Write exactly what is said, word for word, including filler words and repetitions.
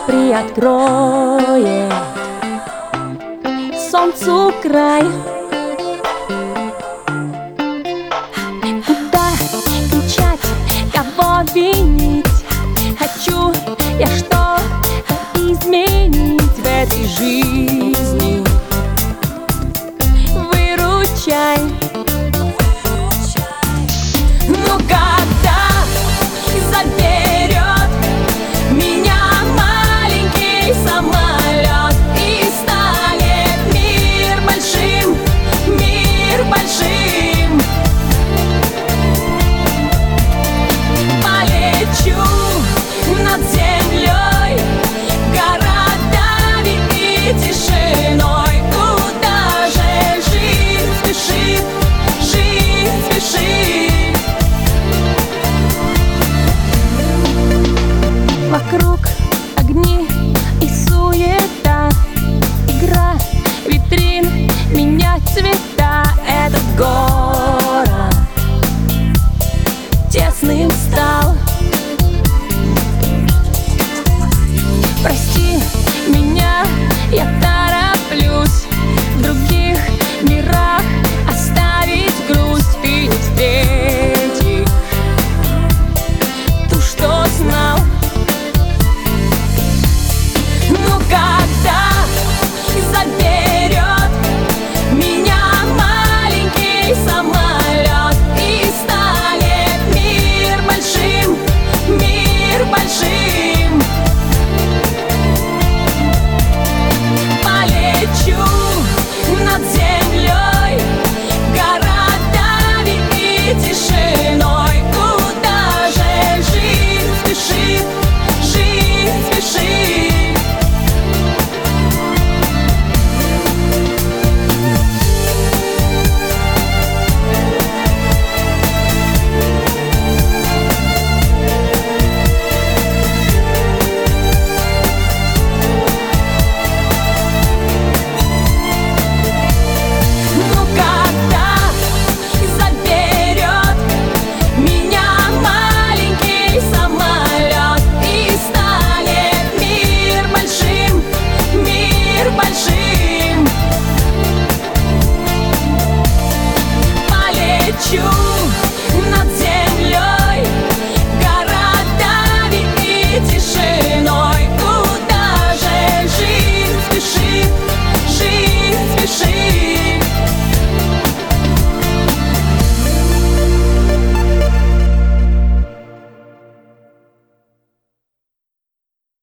приоткроет солнцу край. Куда кричать, кого винить? Хочу я что-то изменить в этой жизни. Выручай. Ну когда заберет меня маленький самолет и станет мир большим, мир большим, полечу над землей, городами и тишиной. Куда же жизнь спешит, жизнь спешит. Вокруг огни